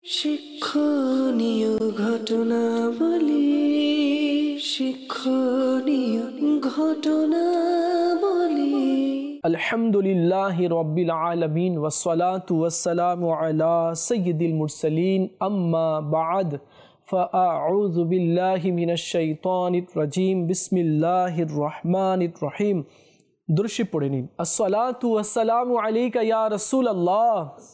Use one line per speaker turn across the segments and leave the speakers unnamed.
শিক্ষণীয় ঘটনাবলী, শিক্ষণীয় ঘটনাবলী।
আলহামদুলিল্লাহি রাব্বিল আলামিন ওয়াসসালাতু ওয়াসসালামু আলা সাইয়্যিদিল মুরসালিন আম্মা বা'দ ফাআউযু বিল্লাহি মিনাশ শাইতানির রাজীম বিসমিল্লাহির রহমানির রহিম। দুরূদ পড়ে নিন। আসসালাতু ওয়াসসালামু আলাইকা ইয়া রাসূলুল্লাহ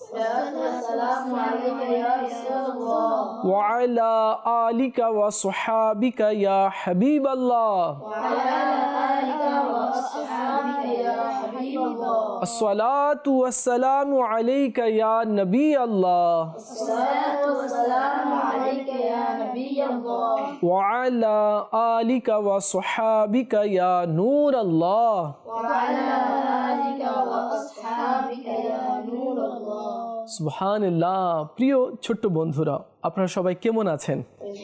ওয়া আলা আলিকা ওয়া সাহবিকা ইয়া হাবিবাল্লাহ। আসসালাতু ওয়াসসালামু আলাইকা ইয়া নবী আল্লাহ ওয়া আলা আলিকা ওয়া সাহবিকা ইয়া নূর আল্লাহ। সুবহানাল্লাহ। প্রিয় ছোট্ট বন্ধুরা, আপনারা সবাই কেমন আছেন?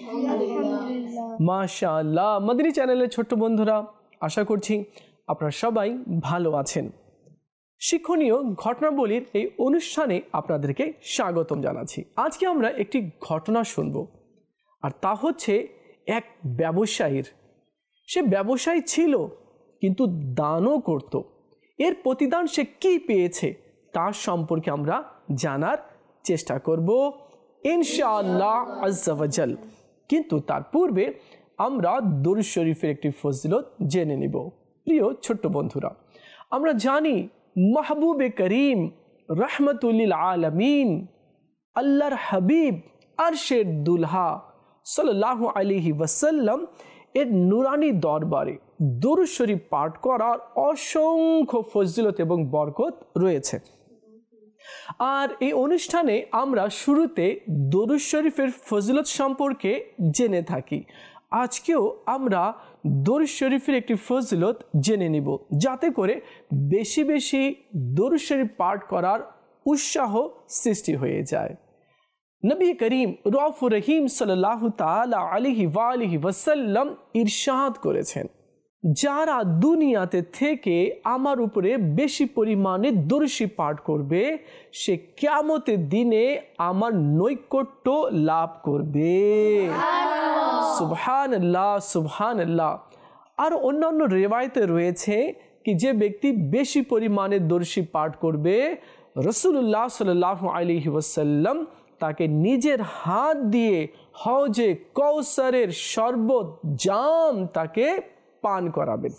মাশাআল্লাহ। মাদানী চ্যানেলের ছোট্ট বন্ধুরা, আশা করছি আপনারা সবাই ভালো আছেন। শিক্ষণীয় ঘটনাবলীর এই অনুষ্ঠানে আপনাদেরকে স্বাগতম জানাচ্ছি। আজকে আমরা একটি ঘটনা শুনব, আর তা হচ্ছে এক ব্যবসায়ীর। সে ব্যবসায়ী ছিল কিন্তু দানও করত। এর প্রতিদান সে কি পেয়েছে তার সম্পর্কে আমরা জানার চেষ্টা করব ইনশাআল্লাহ আজ্জা ওয়া জাল। কিন্তু তার পূর্বে আমরা দরুদ শরীফের একটি ফজিলত জেনে নিব। প্রিয় ছোট্ট বন্ধুরা, আমরা জানি মাহবুবে করিম রহমতুল্লিল আলামিন আল্লাহর হাবিব আরশের দুলহা সাল্লাল্লাহু আলাইহি ওয়াসাল্লাম এর নুরানি দরবারে দরুদ শরীফ পাঠ করার অসংখ্য ফজিলত এবং বরকত রয়েছে। আর এই অনুষ্ঠানে আমরা শুরুতে দরুদ শরীফের ফজিলত সম্পর্কে জেনে থাকি। আজকেও আমরা দরুদ শরীফের একটি ফজিলত জেনে নিব, যাতে করে বেশি বেশি দরুদ শরীফ পাঠ করার উৎসাহ সৃষ্টি হয়ে যায়। নবী করিম রউফুর রহিম সাল্লাল্লাহু তাআলা আলাইহি ওয়া আলিহি ওয়াসাল্লাম ইরশাদ করেছেন, যারা দুনিয়াতে থেকে আমার উপরে বেশি পরিমাণে দরুদ শরীফ পাঠ করবে সে কিয়ামতের দিনে আমার নৈকট্য লাভ করবে। সুবহানাল্লাহ সুবহানাল্লাহ। আর অন্যান্য রিওয়ায়াতে রয়েছে কি যে ব্যক্তি বেশি পরিমাণে দরুদ শরীফ পাঠ করবে, রাসূলুল্লাহ সাল্লাল্লাহু আলাইহি ওয়াসাল্লাম তাকে নিজের হাত দিয়ে হাউজে কাউসারের শরবত জাম তাকে পান করাবেন।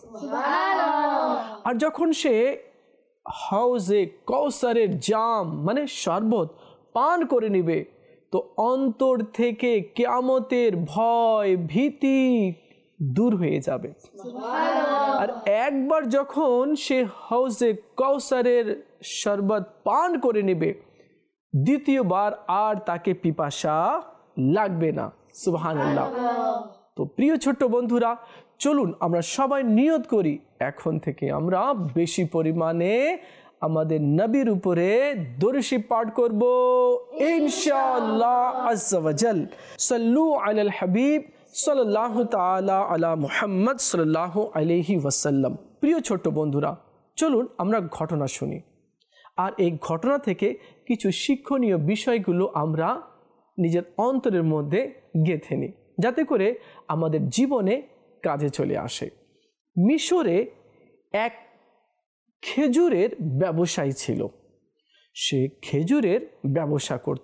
আর যখন সে হাউজে কাউসারের জাম মানে শরবত পান করে নিবে, তো অন্তর থেকে কিয়ামতের ভয় ভীতি দূর হয়ে যাবে। আর একবার যখন সে হাউজে কাউসারের শরবত পান করে নেবে, দ্বিতীয়বার আর তাকে পিপাসা লাগবে না। সুবহানাল্লাহ। তো প্রিয় ছোট্ট বন্ধুরা, চলুন আমরা সবাই নিয়ত করি এখন থেকে আমরা বেশি পরিমাণে আমাদের নবীর উপরে দরুদ শরীফ পাঠ করব ইনশাআল্লাহ আজ্জা ওয়া জাল। সাল্লু আলাল হাবিব সাল্লাল্লাহু তাআলা আলা মুহাম্মদ সাল্লাল্লাহু আলাইহি ওয়াসাল্লাম। প্রিয় ছোট্ট বন্ধুরা, চলুন আমরা ঘটনা শুনি, আর এই ঘটনা থেকে কিছু শিক্ষণীয় বিষয়গুলো আমরা নিজের অন্তরের মধ্যে গেঁথে নিই, যাতে করে আমাদের জীবনে কাজে চলে আসে। মিশরে এক খেজুরের ব্যবসায়ী ছিল। সে খেজুরের ব্যবসা করত,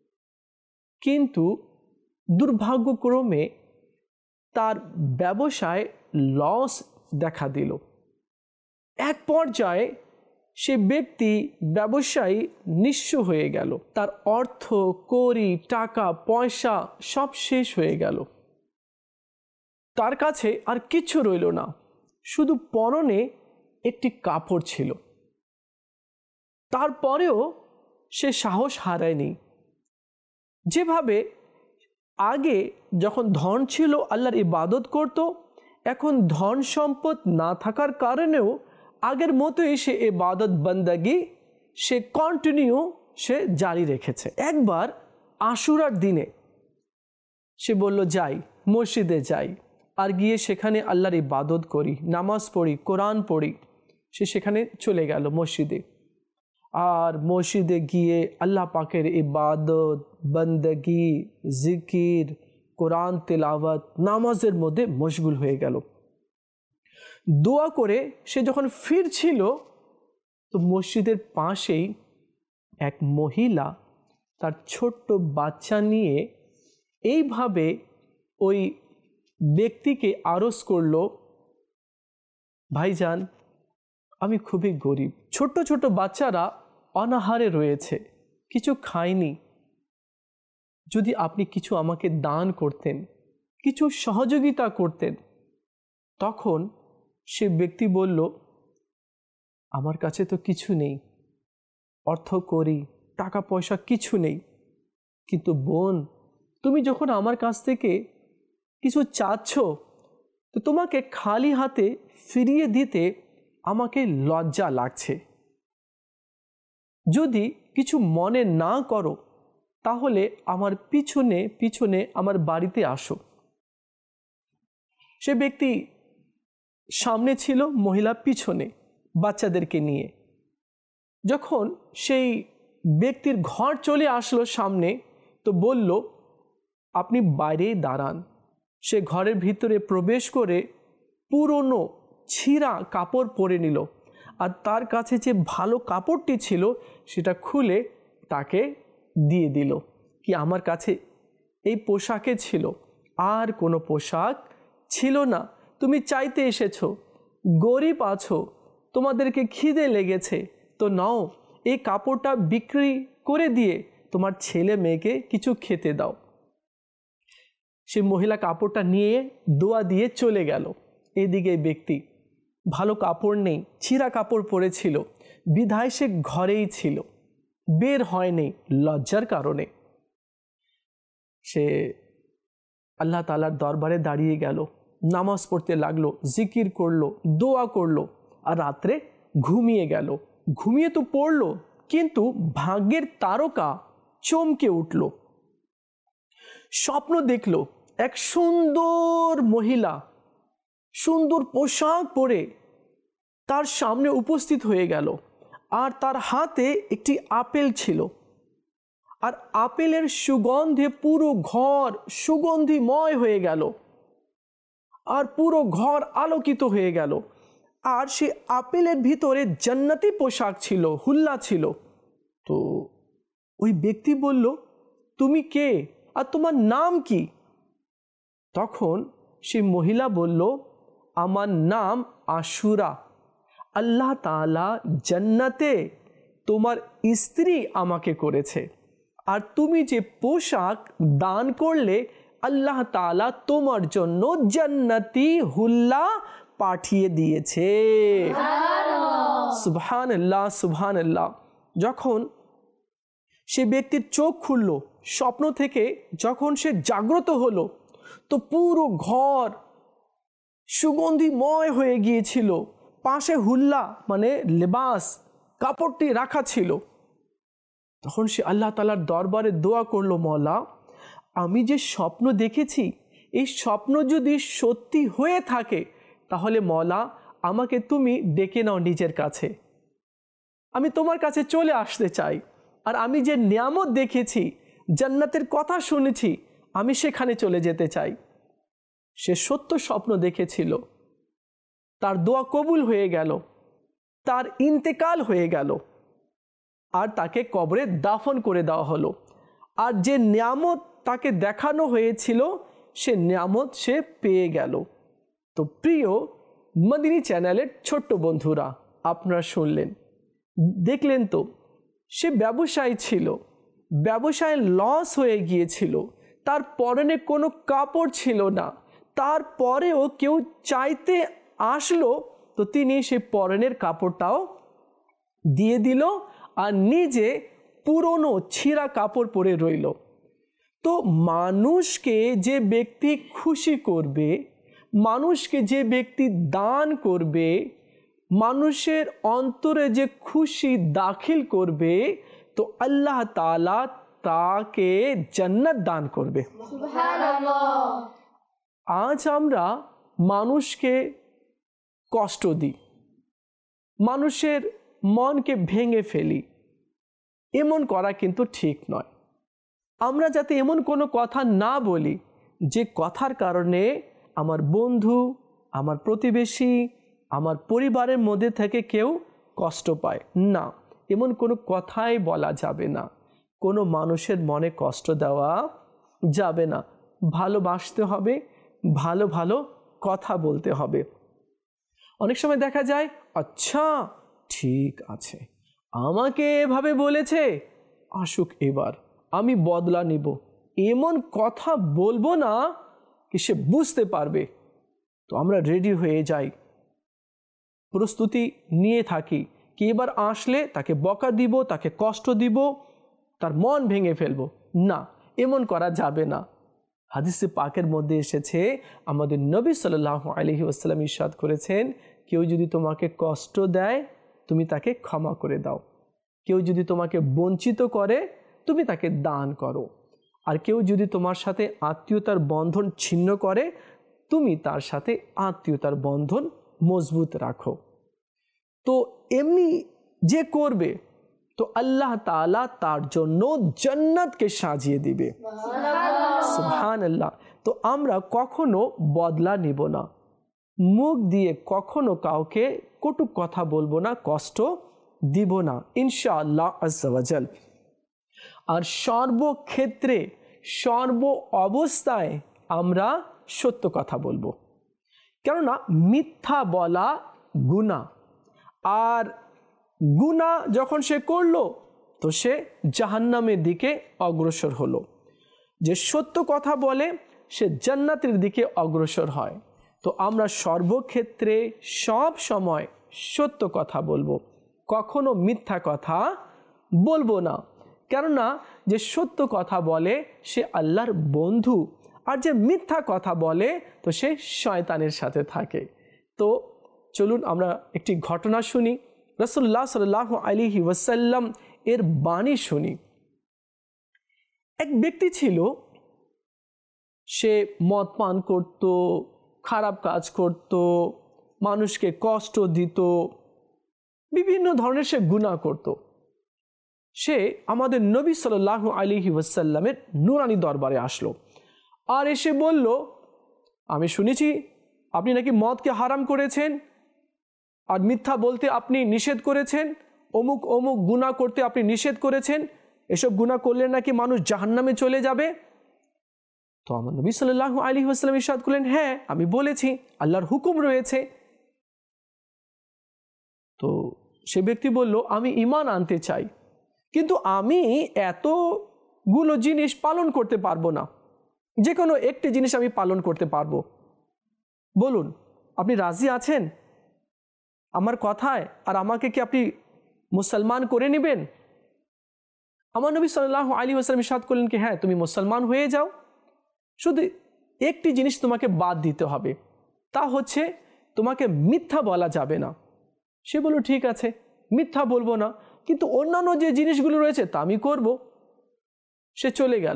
কিন্তু দুর্ভাগ্যক্রমে তার ব্যবসায় লস দেখা দিল। এক পর্যায়ে সে ব্যক্তি ব্যবসায়ী নিঃস্ব হয়ে গেল। তার অর্থ কড়ি টাকা পয়সা সব শেষ হয়ে গেল। তার কাছে আর কিচ্ছু রইল না, শুধু পরনে একটি কাপড় ছিল। তারপরেও সে সাহস হারায়নি। যেভাবে আগে যখন ধন ছিল আল্লাহর ইবাদত করত, এখন ধন সম্পদ না থাকার কারণেও আগের মতোই সে ইবাদত বন্দেগী সে কন্টিনিউ জারি রেখেছে। একবার আশুরার দিনে সে বলল, যাই মসজিদে যাই, আর গিয়ে সেখানে আল্লাহর ইবাদত করি, নামাজ পড়ি, কোরআন পড়ি। সে সেখানে চলে গেল মসজিদে। আর মসজিদে গিয়ে আল্লাহ পাকের ইবাদত, বন্দগি, জিকির, কোরআন তেলাওয়াত, নামাজের মধ্যে মশগুল হয়ে গেল। দোয়া করে সে যখন ফিরছিল তো মসজিদের পাশেই এক মহিলা তার ছোট্ট বাচ্চা নিয়ে এইভাবে ওই ব্যক্তিকে আরজ করল, ভাইজান আমি খুবই গরিব, ছোট ছোট বাচ্চারা অনাহারে রয়েছে, কিছু খায়নি, যদি আপনি কিছু আমাকে দান করতেন, কিছু সহযোগিতা করতেন। তখন সে ব্যক্তি বলল, আমার কাছে তো কিছু নেই, অর্থ করি, টাকা পয়সা কিছু নেই, কিন্তু বোন তুমি যখন আমার কাছ থেকে কিছু চাচ্ছ তো তোমাকে খালি হাতে ফিরিয়ে দিতে আমাকে লজ্জা লাগছে, যদি কিছু মনে না করো তাহলে আমার পিছনে পিছনে আমার বাড়িতে আসো। সে ব্যক্তি সামনে ছিল, মহিলা পিছনে বাচ্চাদেরকে নিয়ে। যখন সেই ব্যক্তির ঘর চলে আসলো সামনে তো বলল, আপনি বাইরেই দাঁড়ান। সে ঘরের ভিতরে প্রবেশ করে পুরনো ছিঁড়া কাপড় পরে নিল, আর তার কাছে যে ভালো কাপড়টি ছিল সেটা খুলে তাকে দিয়ে দিল, কি আমার কাছে এই পোশাকে ছিল, আর কোনো পোশাক ছিল না, তুমি চাইতে এসেছো, গরিব আছো, তোমাদেরকে খিদে লেগেছে, তো নাও এই কাপড়টা বিক্রি করে দিয়ে তোমার ছেলে মেয়েকে কিছু খেতে দাও। সে মহিলা কাপড়টা নিয়ে দোয়া দিয়ে চলে গেল। এদিকে ব্যক্তি ভালো কাপড় নেই, ছিঁড়া কাপড় পরেছিল, বিধায় সে ঘরেই ছিল, বের হয়নি লজ্জার কারণে। সে আল্লাহ তাআলার দরবারে দাঁড়িয়ে গেল, নামাজ পড়তে লাগলো, জিকির করলো, দোয়া করলো, আর রাত্রে ঘুমিয়ে গেল। ঘুমিয়ে তো পড়লো, কিন্তু ভাগ্যের তারকা চমকে উঠল। স্বপ্ন দেখল এক সুন্দর মহিলা সুন্দর পোশাক পরে তার সামনে উপস্থিত হয়ে গেল, আর তার হাতে একটি আপেল ছিল, আর আপেলের সুগন্ধে পুরো ঘর সুগন্ধিময় হয়ে গেল, আর পুরো ঘর আলোকিত হয়ে গেল। আর সে আপেলের ভিতরে জান্নাতি পোশাক ছিল, হুল্লা ছিল। তো ওই ব্যক্তি বলল, তুমি কে আর তোমার নাম কি? তখন সেই মহিলা বলল, আমার নাম আশুরা, আল্লাহ তাআলা জান্নাতে তোমার স্ত্রী আমাকে করেছে, আর তুমি যে পোশাক দান করলে আল্লাহ তাআলা তোমার জন্য জান্নাতি হুল্লা পাঠিয়ে দিয়েছে। সুবহানাল্লাহ সুবহানাল্লাহ। যখন সে ব্যক্তির চোখ খুলল স্বপ্ন থেকে, যখন সে জাগ্রত হলো তো পুরো ঘর সুগন্ধিময় হয়ে গিয়েছিল, পাশে হুল্লা মানে লেবাস কাপড়টি রাখা ছিল। তখন সে আল্লাহ তাআলার দরবারে দোয়া করলো, মওলা আমি যে স্বপ্ন দেখেছি এই স্বপ্ন যদি সত্যি হয়ে থাকে তাহলে মওলা আমাকে তুমি ডেকে নাও নিজের কাছে, আমি তোমার কাছে চলে আসতে চাই, আর আমি যে নিয়ামত দেখেছি, জান্নাতের কথা শুনেছি, আমি সেখানে চলে যেতে চাই। সে সত্য স্বপ্ন দেখেছিল, তার দোয়া কবুল হয়ে গেল, তার ইন্তেকাল হয়ে গেল, আর তাকে কবরে দাফন করে দেওয়া হলো। আর যে নিয়ামত তাকে দেখানো হয়েছিল সে নিয়ামত সে পেয়ে গেল। তো প্রিয় মদিনী চ্যানেলের ছোট্ট বন্ধুরা, আপনারা শুনলেন, দেখলেন তো, সে ব্যবসায়ী ছিল, ব্যবসায় লস হয়ে গিয়েছিল, তার পরনে কোনো কাপড় ছিল না, তারপরেও কেউ চাইতে আসলো তো তিনি সে পরনের কাপড়টাও দিয়ে দিল, আর নিজে পুরনো ছিঁড়া কাপড় পরে রইল। তো মানুষকে যে ব্যক্তি খুশি করবে, মানুষকে যে ব্যক্তি দান করবে, মানুষের অন্তরে যে খুশি দাখিল করবে, তো আল্লাহ তাআলা তাকে জান্নাত দান করবে। সুবহানাল্লাহ। আজ আমরা মানুষকে কষ্ট দিই, মানুষের মনকে ভেঙে ফেলি, এমন করা কিন্তু ঠিক নয়। আমরা যাতে এমন কোনো কথা না বলি যে কথার কারণে আমার বন্ধু, আমার প্রতিবেশী, আমার পরিবারের মধ্যে থেকে কেউ কষ্ট পায় না, এমন কোনো কথাই বলা যাবে না। কোনো মানুষের মনে কষ্ট দেওয়া যাবে না। ভালোবাসতে হবে, ভালো ভালো কথা বলতে হবে। অনেক সময় দেখা যায়, আচ্ছা ঠিক আছে, আমাকে এভাবে বলেছে, আসুক এবার আমি বদলা নিব, এমন কথা বলবো না কি সে বুঝতে পারবে। তো আমরা রেডি হয়ে যাই, প্রস্তুতি নিয়ে থাকি কি এবার আসলে তাকে বকা দিব, তাকে কষ্ট দিব, তার মন ভেঙে ফেলবো। না, এমন করা যাবে না। হাদিসে পাকের মধ্যে এসেছে, আমাদের নবী সাল্লাল্লাহু আলাইহি ওয়াসাল্লাম ইরশাদ করেছেন, কেউ যদি তোমাকে কষ্ট দেয় তুমি তাকে ক্ষমা করে দাও, কেউ যদি তোমাকে বঞ্চিত করে তুমি তাকে দান করো, আর কেউ যদি তোমার সাথে আত্মীয়তার বন্ধন ছিন্ন করে তুমি তার সাথে আত্মীয়তার বন্ধন মজবুত রাখো। তো এমনি যে করবে তো আল্লাহ তাআলা তার জন্য জান্নাতকে সাজিয়ে দিবে। সুবহানাল্লাহ। তো আমরা কখনো বদলা নিব না, মুখ দিয়ে কখনো কাউকে কটু কথা বলবো না, কষ্ট দিব না ইনশাআল্লাহ আজ্জা ওয়া জাল। আর সর্বক্ষেত্রে সর্ব অবস্থায় আমরা সত্য কথা বলবো, কেননা মিথ্যা বলা গুনাহ, আর গুনাহ যখন সে করলো তো সে জাহান্নামের দিকে অগ্রসর হলো। যে সত্য কথা বলে সে জান্নাতের দিকে অগ্রসর হয়। তো আমরা সর্বক্ষেত্রে সব সময় সত্য কথা বলবো, কখনো মিথ্যা কথা বলবো না। কেননা যে সত্য কথা বলে সে আল্লাহর বন্ধু, আর যে মিথ্যা কথা বলে তো সে শয়তানের সাথে থাকে। তো চলুন আমরা একটি ঘটনা শুনি, রাসূলুল্লাহ সাল্লাল্লাহু আলাইহি ওয়াসাল্লাম এর বাণী শুনি। এক ব্যক্তি ছিল, সে মদ পান করত, খারাপ কাজ করত, মানুষকে কষ্ট দিত, বিভিন্ন ধরনের সে গুনাহ করত। সে আমাদের নবী সাল্লাল্লাহু আলাইহি ওয়াসাল্লামের নূরানি দরবারে আসলো, আর এসে বলল, আমি শুনেছি আপনি নাকি মদকে হারাম করেছেন, আর মিথ্যা বলতে আপনি নিষেধ করেছেন, অমুক অমুক গুনাহ করতে আপনি নিষেধ করেছেন, এসব গুনাহ করলে নাকি মানুষ জাহান্নামে চলে যাবে। তো আমার নবী সাল্লাল্লাহু আলাইহি ওয়াসাল্লাম ইরশাদ করলেন, হ্যাঁ আমি বলেছি, আল্লাহর হুকুম রয়েছে। তো সে ব্যক্তি বলল, আমি ঈমান আনতে চাই, কিন্তু আমি এতগুলো জিনিস পালন করতে পারবো না, যে কোনো একটি জিনিস আমি পালন করতে পারবো। বলুন আপনি রাজি আছেন আমার কথায়, আর আমাকে কি আপনি মুসলমান করে নেবেন? আমার নবী সাল্লাল্লাহু আলাইহি ওয়াসাল্লাম ইরশাদ করলেন কি হ্যাঁ তুমি মুসলমান হয়ে যাও, শুধু একটি জিনিস তোমাকে বাদ দিতে হবে, তা হচ্ছে তোমাকে মিথ্যা বলা যাবে না। সে বলল ঠিক আছে, মিথ্যা বলবো না, কিন্তু অন্যান্য যে জিনিসগুলো রয়েছে তা আমি করব। সে চলে গেল।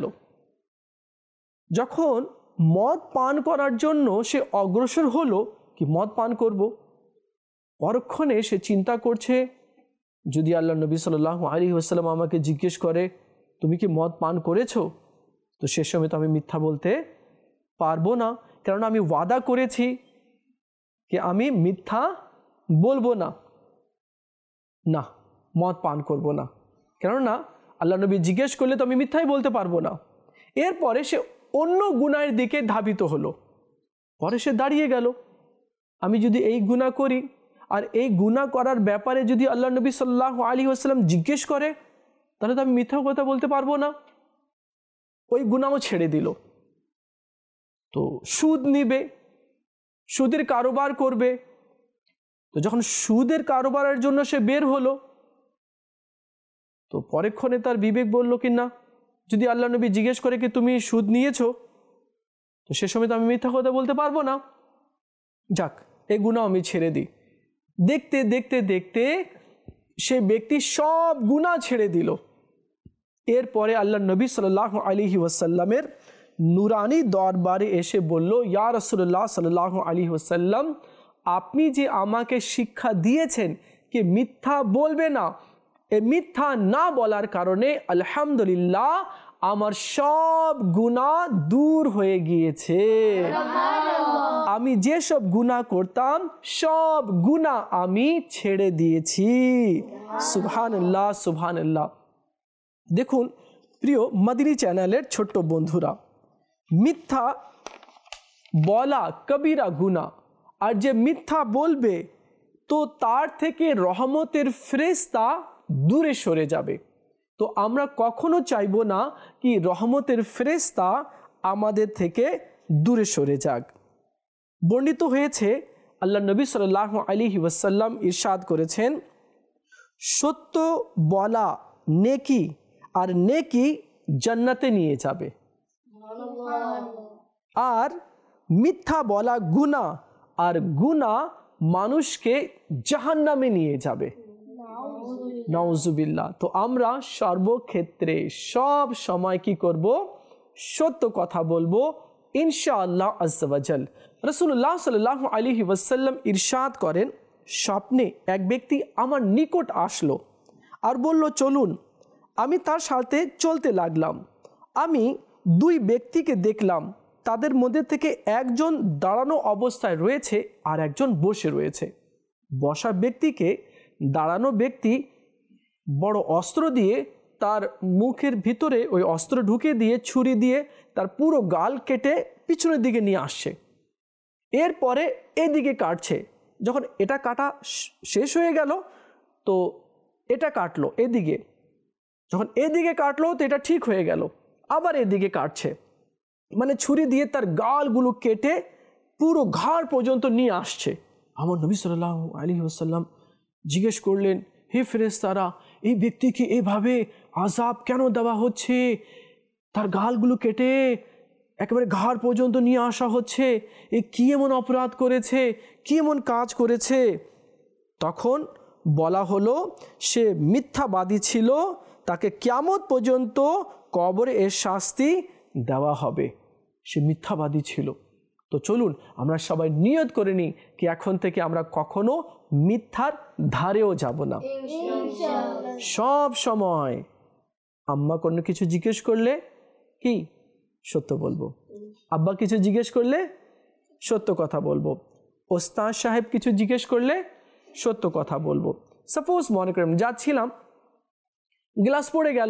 যখন মদ পান করার জন্য সে অগ্রসর হলো কি মদ পান করব, পরক্ষণে সে চিন্তা করছে, যদি আল্লাহ নবী সাল্লাল্লাহু আলাইহি ওয়াসাল্লাম আমাকে জিজ্ঞেস করে তুমি কি মদ পান করেছো, তো সে সময় তো আমি মিথ্যা বলতে পারবো না, কারণ আমি ওয়াদা করেছি कि আমি মিথ্যা বলবো না, না মদ পান করব না, কেননা আল্লাহ নবী জিজ্ঞেস করলে তো আমি মিথ্যাই বলতে পারবো না। এরপরে সে অন্য গুনাহের দিকে ধাবিত হলো। পরে সে দাঁড়িয়ে গেল, আমি যদি এই গুনাহ করি আর এই গুনাহ করার ব্যাপারে যদি আল্লাহ নবী সাল্লাল্লাহু আলাইহি ওয়াসাল্লাম জিজ্ঞেস করে তাহলে তো আমি মিথ্যা কথা বলতে পারবো না। ওই গুনাহও ছেড়ে দিল। তো সুদ নিবে, সুদের কারোবার করবে। তো যখন সুদের কারোবারের জন্য সে বের হলো, তো পরেক্ষণে তার বিবেক বলল কি না, যদি আল্লাহ নবী জিজ্ঞেস করে কি তুমি সুদ নিয়েছো, তো সে সময় তো আমি মিথ্যা কথা বলতে পারবো না, যাক এই গুনাহ আমি ছেড়ে দিই। দেখতে দেখতে দেখতে সে ব্যক্তি সব গুনাহ ছেড়ে দিল। এরপরে আল্লাহ নবী সাল্লাল্লাহু আলাইহি ওয়াসাল্লামের নুরানি দরবারে এসে বলল, ইয়া রাসূলুল্লাহ সাল্লাল্লাহু আলাইহি ওয়াসাল্লাম, আপনি যে আমাকে শিক্ষা দিয়েছেন কি মিথ্যা বলবে না, এই মিথ্যা না বলার কারণে আলহামদুলিল্লাহ আমার সব গুনাহ দূর হয়ে গিয়েছে। আমি যেসব গুনাহ করতাম সব গুনাহ আমি ছেড়ে দিয়েছি। সুবহানাল্লাহ, সুবহানাল্লাহ। দেখুন প্রিয় মাদিনী চ্যানেলের ছোট্ট বন্ধুরা, মিথ্যা বলা কবিরা গুনাহ, আর যে মিথ্যা বলবে তো তার থেকে রহমতের ফেরেশতা দূরে সরে যাবে। তো আমরা কখনো চাইবো না কি রহমতের ফেরেশতা আমাদের থেকে দূরে সরে যাক। বর্ণিত হয়েছে আল্লাহ নবী সাল্লাল্লাহু আলাইহি ওয়াসাল্লাম ইরশাদ করেছেন, সত্য বলা নেকি, আর নেকি জান্নাতে নিয়ে যাবে, আর মিথ্যা বলা গুনাহ, আর গুনাহ মানুষকে জাহান্নামে নিয়ে যাবে। নাউজুবিল্লাহ। তো আমরা সর্বক্ষেত্রে সব সময় কি করব? সত্য কথা বলবো ইনশাআল্লাহ আজ্জা ওয়া জাল। রাসূলুল্লাহ সাল্লাল্লাহু আলাইহি ওয়াসাল্লাম ইরশাদ করেন, স্বপ্নে এক ব্যক্তি আমার নিকট আসলো আর বলল, চলুন। আমি তার সাথে চলতে লাগলাম। আমি দুই ব্যক্তিকে দেখলাম, তাদের মধ্যে থেকে একজন দাঁড়ানো অবস্থায় রয়েছে আর একজন বসে রয়েছে। বসা ব্যক্তিকে দাঁড়ানো ব্যক্তি বড় অস্ত্র দিয়ে তার মুখের ভিতরে ওই অস্ত্র ঢুকে দিয়ে ছুরি দিয়ে তার পুরো গাল কেটে পিছনের দিকে নিয়ে আসছে। এরপরে এদিকে কাটছে। যখন এটা কাটা শেষ হয়ে গেল তো এটা কাটলো এদিকে, যখন এদিকে কাটলো তো এটা ঠিক হয়ে গেল, আবার এদিকে কাটছে। মানে ছুরি দিয়ে তার গালগুলো কেটে পুরো ঘাড় পর্যন্ত নিয়ে আসছে। আমার নবী সাল্লাল্লাহু আলাইহি ওয়াসাল্লাম জিজ্ঞেস করলেন, হে ফেরেশতারা, এই ব্যক্তিকে এভাবে আযাব কেন দেওয়া হচ্ছে? তার গালগুলো কেটে একেবারে ঘাড় পর্যন্ত নিয়ে আসা হচ্ছে, এ কি এমন অপরাধ করেছে, কি এমন কাজ করেছে? তখন বলা হলো, সে মিথ্যাবাদী ছিল, তাকে কিয়ামত পর্যন্ত কবরে এর শাস্তি দেওয়া হবে। সে মিথ্যাবাদী ছিল। তো চলুন আমরা সবাই নিয়ত করে নিই কি এখন থেকে আমরা কখনো মিথ্যার ধারেও যাব না। সব সময় আম্মা কোনো কিছু জিজ্ঞেস করলে কি সত্য বলবো, আব্বা কিছু জিজ্ঞেস করলে সত্য কথা বলবো, ওস্তাদ সাহেব কিছু জিজ্ঞেস করলে সত্য কথা বলবো। সাপোজ মনে করেন যাচ্ছিলাম, গ্লাস পড়ে গেল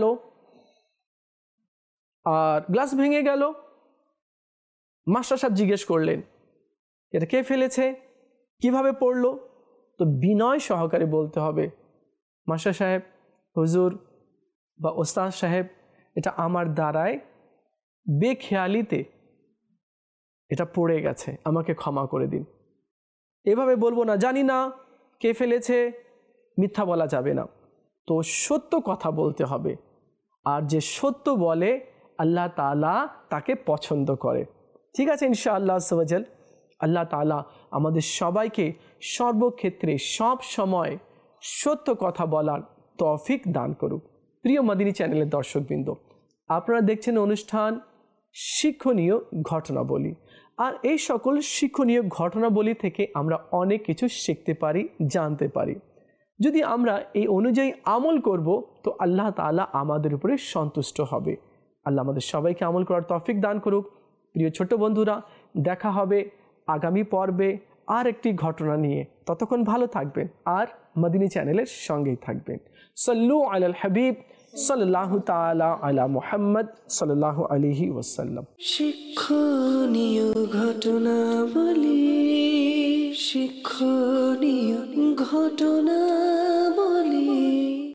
আর গ্লাস ভেঙে গেল, মাস্টার সাহেব জিজ্ঞেস করলেন এটা কে ফেলেছে, কিভাবে পড়লো? তো বিনয় সহকারে বলতে হবে, মাস্টার সাহেব, হুজুর বা ওস্তাদ সাহেব, এটা আমার দ্বারায় বেখেয়ালিতে এটা পড়ে গেছে, আমাকে ক্ষমা করে দিন। এভাবে বলবো না, জানি না কে ফেলেছে, মিথ্যা বলা যাবে না। তো সত্য কথা বলতে হবে, আর যে সত্য বলে আল্লাহ তাআলা তাকে পছন্দ করে। ঠিক আছে ইনশাআল্লাহ আজ্জা ওয়া জাল। আল্লাহ তাআলা আমাদের সবাইকে সর্বক্ষেত্রে সব সময় সত্য কথা বলার তৌফিক দান করুক। প্রিয় মাদিনী চ্যানেলের দর্শকবৃন্দ, আপনারা দেখছেন অনুষ্ঠান শিক্ষণীয় ঘটনাবলী, আর এই সকল শিক্ষণীয় ঘটনাবলী থেকে আমরা অনেক কিছু শিখতে পারি, জানতে পারি। যদি আমরা এই অনুযায়ী আমল করব তো আল্লাহ তাআলা আমাদের উপরে সন্তুষ্ট হবে। আল্লাহ আমাদের সবাইকে আমল করার তৌফিক দান করুক। প্রিয় ছোট বন্ধুরা, দেখা হবে আগামী পর্বে আর একটি ঘটনা নিয়ে। ততক্ষণ ভালো থাকবেন আর মাদিনী চ্যানেলের সঙ্গেই থাকবেন। সাল্লু আলাল হাবিব সাল্লাল্লাহু তাআলা আলা মুহাম্মদ সাল্লাল্লাহু আলাইহি ওয়াসাল্লাম।
শিক্ষণীয় ঘটনাবলী, শিক্ষণীয় ঘটনা।